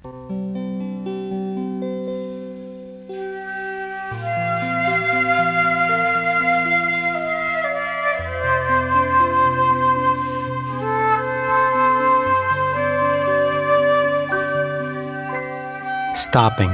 Stopping.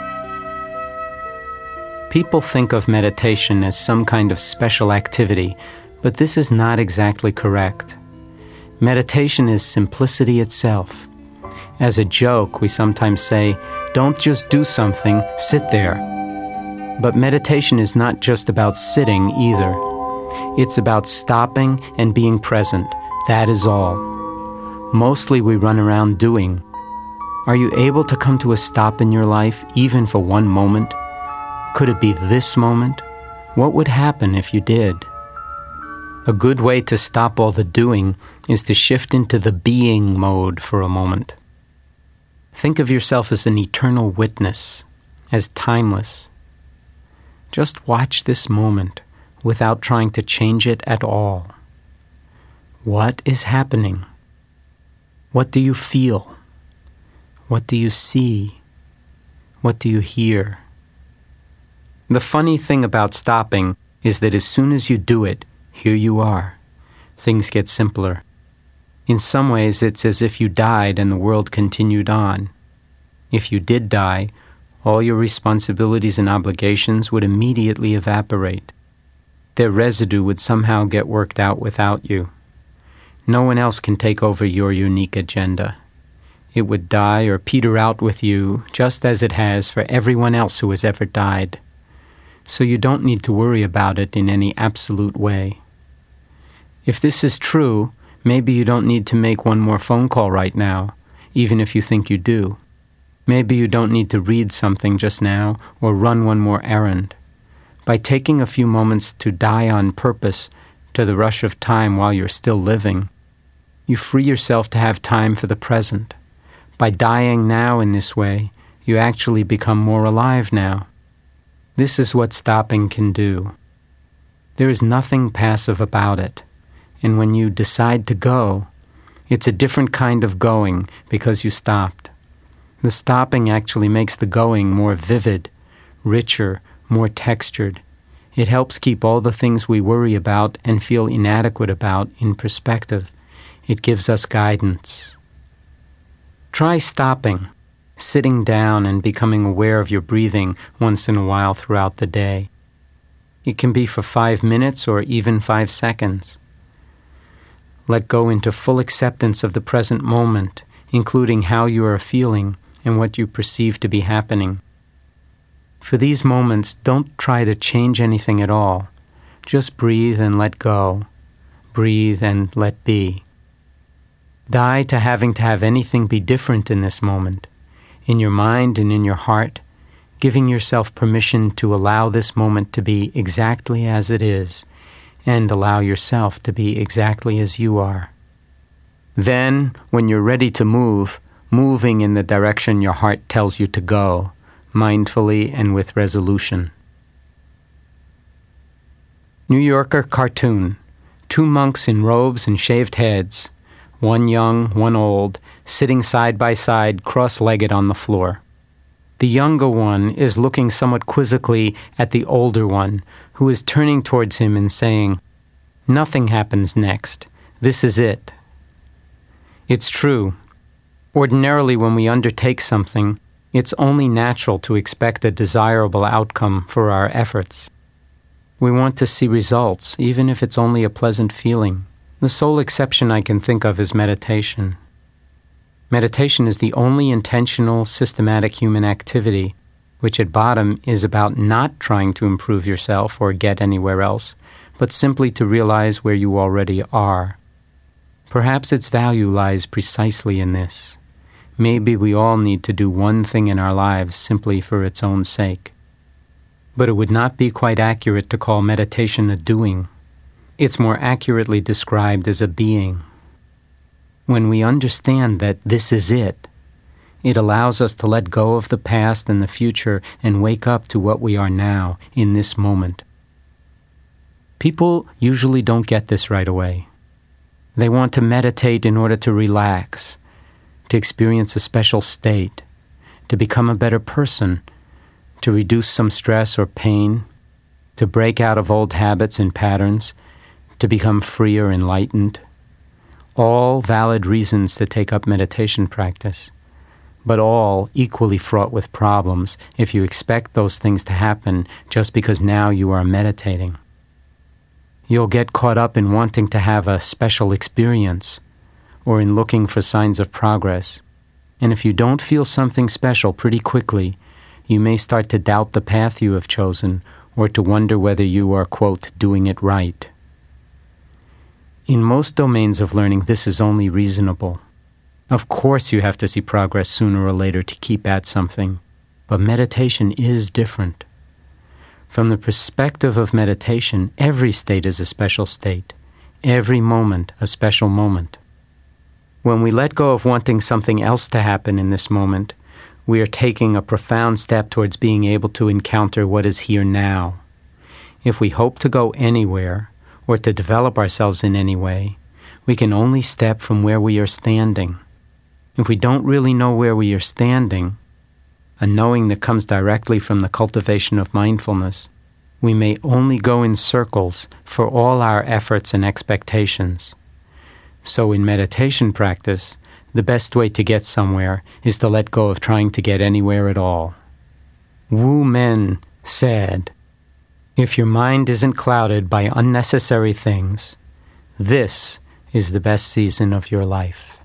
People think of meditation as some kind of special activity, but this is not exactly correct. Meditation is simplicity itself. As a joke, we sometimes say, "Don't just do something, sit there." But meditation is not just about sitting either. It's about stopping and being present. That is all. Mostly we run around doing. Are you able to come to a stop in your life, even for one moment? Could it be this moment? What would happen if you did? A good way to stop all the doing is to shift into the being mode for a moment. Think of yourself as an eternal witness, as timeless. Just watch this moment without trying to change it at all. What is happening? What do you feel? What do you see? What do you hear? The funny thing about stopping is that as soon as you do it, here you are. Things get simpler. In some ways, it's as if you died and the world continued on. If you did die, all your responsibilities and obligations would immediately evaporate. Their residue would somehow get worked out without you. No one else can take over your unique agenda. It would die or peter out with you, just as it has for everyone else who has ever died. So you don't need to worry about it in any absolute way. If this is true, maybe you don't need to make one more phone call right now, even if you think you do. Maybe you don't need to read something just now or run one more errand. By taking a few moments to die on purpose to the rush of time while you're still living, you free yourself to have time for the present. By dying now in this way, you actually become more alive now. This is what stopping can do. There is nothing passive about it. And when you decide to go, it's a different kind of going because you stopped. The stopping actually makes the going more vivid, richer, more textured. It helps keep all the things we worry about and feel inadequate about in perspective. It gives us guidance. Try stopping, sitting down and becoming aware of your breathing once in a while throughout the day. It can be for 5 minutes or even 5 seconds. Let go into full acceptance of the present moment, including how you are feeling and what you perceive to be happening. For these moments, don't try to change anything at all. Just breathe and let go. Breathe and let be. Die to having to have anything be different in this moment, in your mind and in your heart, giving yourself permission to allow this moment to be exactly as it is, and allow yourself to be exactly as you are. Then, when you're ready to move, moving in the direction your heart tells you to go, mindfully and with resolution. New Yorker cartoon. 2 monks in robes and shaved heads, one young, one old, sitting side by side, cross-legged on the floor. The younger one is looking somewhat quizzically at the older one, who is turning towards him and saying, "Nothing happens next. This is it." It's true. Ordinarily, when we undertake something, it's only natural to expect a desirable outcome for our efforts. We want to see results, even if it's only a pleasant feeling. The sole exception I can think of is meditation. Meditation is the only intentional, systematic human activity, which at bottom is about not trying to improve yourself or get anywhere else, but simply to realize where you already are. Perhaps its value lies precisely in this. Maybe we all need to do one thing in our lives simply for its own sake. But it would not be quite accurate to call meditation a doing. It's more accurately described as a being. When we understand that this is it, it allows us to let go of the past and the future and wake up to what we are now, in this moment. People usually don't get this right away. They want to meditate in order to relax, to experience a special state, to become a better person, to reduce some stress or pain, to break out of old habits and patterns, to become free or enlightened. All valid reasons to take up meditation practice, but all equally fraught with problems if you expect those things to happen just because now you are meditating. You'll get caught up in wanting to have a special experience or in looking for signs of progress. And if you don't feel something special pretty quickly, you may start to doubt the path you have chosen or to wonder whether you are, quote, doing it right. In most domains of learning, this is only reasonable. Of course you have to see progress sooner or later to keep at something, but meditation is different. From the perspective of meditation, every state is a special state, every moment a special moment. When we let go of wanting something else to happen in this moment, we are taking a profound step towards being able to encounter what is here now. If we hope to go anywhere, or to develop ourselves in any way, we can only step from where we are standing. If we don't really know where we are standing, a knowing that comes directly from the cultivation of mindfulness, we may only go in circles for all our efforts and expectations. So in meditation practice, the best way to get somewhere is to let go of trying to get anywhere at all. Wu Men said, "If your mind isn't clouded by unnecessary things, this is the best season of your life."